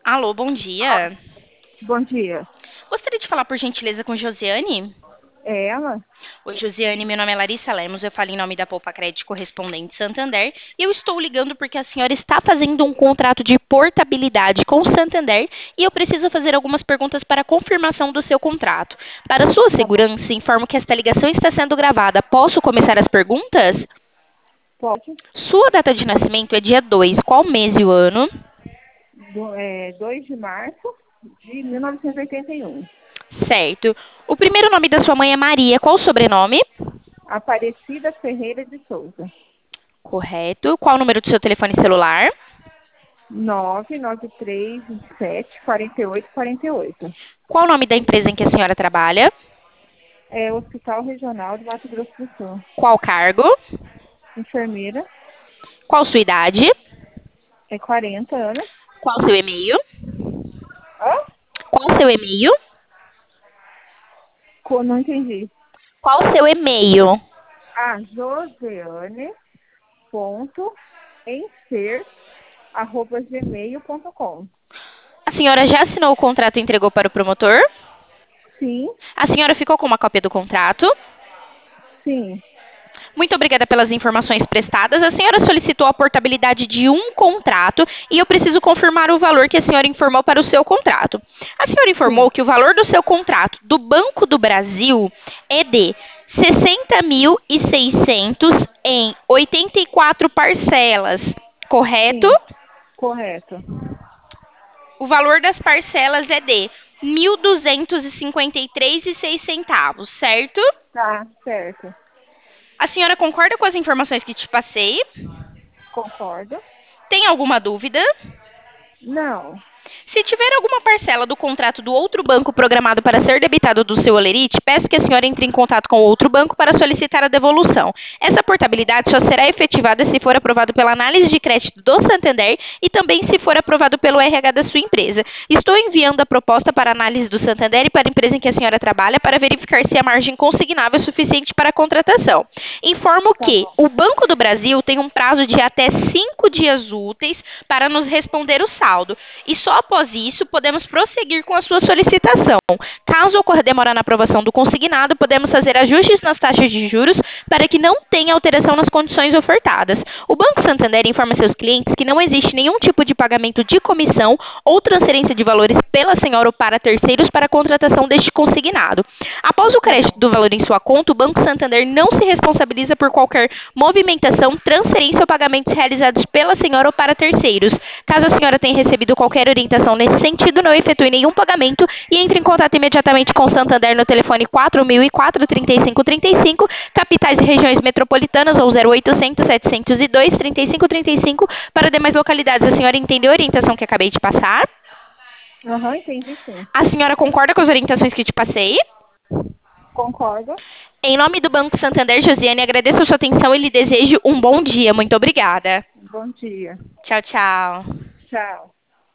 Alô, bom dia. Bom dia. Gostaria de falar, por gentileza, com Josiane? É ela? Oi, Josiane, meu nome é Larissa Lemos, eu falo em nome da Poupa Crédito Correspondente Santander e eu estou ligando porque a senhora está fazendo um contrato de portabilidade com o Santander e eu preciso fazer algumas perguntas para confirmação do seu contrato. Para sua Tá bom. segurança, informo que esta ligação está sendo gravada. Posso começar as perguntas? Pode. Sua data de nascimento é dia 2. Qual mês e o ano? 2 de março de 1981. Certo. O primeiro nome da sua mãe é Maria. Qual o sobrenome? Aparecida Ferreira de Souza. Correto. Qual o número do seu telefone celular? 99327 4848. Qual o nome da empresa em que a senhora trabalha? É Hospital Regional do Mato Grosso do Sul. Qual cargo? Enfermeira. Qual sua idade? É 40 anos. Qual seu e-mail? Hã? Qual seu e-mail? Não entendi. Qual seu e-mail? Joseane ponto gmail.com. A senhora já assinou o contrato e entregou para o promotor? Sim, A senhora ficou com uma cópia do contrato? sim, Muito obrigada pelas informações prestadas. A senhora solicitou a portabilidade de um contrato e eu preciso confirmar o valor que a senhora informou para o seu contrato. A senhora sim, informou que o valor do seu contrato do Banco do Brasil é de 60.600 em 84 parcelas, correto? sim. Correto. O valor das parcelas é de 1.253,06, certo? Tá, certo. A senhora concorda com as informações que te passei? Concordo? Tem alguma dúvida? Não. Se tiver alguma parcela do contrato do outro banco programado para ser debitado do seu holerite, peço que a senhora entre em contato com o outro banco para solicitar a devolução. Essa portabilidade só será efetivada se for aprovado pela análise de crédito do Santander e também se for aprovado pelo RH da sua empresa. Estou enviando a proposta para análise do Santander e para a empresa em que a senhora trabalha para verificar se a margem consignável é suficiente para a contratação. Informo Tá que bom. o Banco do Brasil tem um prazo de até 5 dias úteis para nos responder o saldo e só após isso podemos prosseguir com a sua solicitação. Caso ocorra demora na aprovação do consignado, podemos fazer ajustes nas taxas de juros para que não tenha alteração nas condições ofertadas. O Banco Santander informa seus clientes que não existe nenhum tipo de pagamento de comissão ou transferência de valores pela senhora ou para terceiros para a contratação deste consignado. Após o Tá crédito bom. do valor em sua conta, o Banco Santander não se responsabiliza por qualquer movimentação, transferência ou pagamentos realizados pela senhora ou para terceiros. Caso a senhora tenha recebido qualquer orientação nesse sentido, não efetue nenhum pagamento e entre em contato imediatamente com o Santander no telefone 4004-3535, capitais e regiões metropolitanas ou 0800-702-3535 para demais localidades. A senhora entendeu a orientação que acabei de passar? Aham, entendi sim. A senhora concorda com as orientações que te passei? Concordo? Em nome do Banco Santander, Josiane, agradeço a sua atenção e lhe desejo um bom dia. Muito obrigada. Bom dia. Tchau, tchau. Tchau.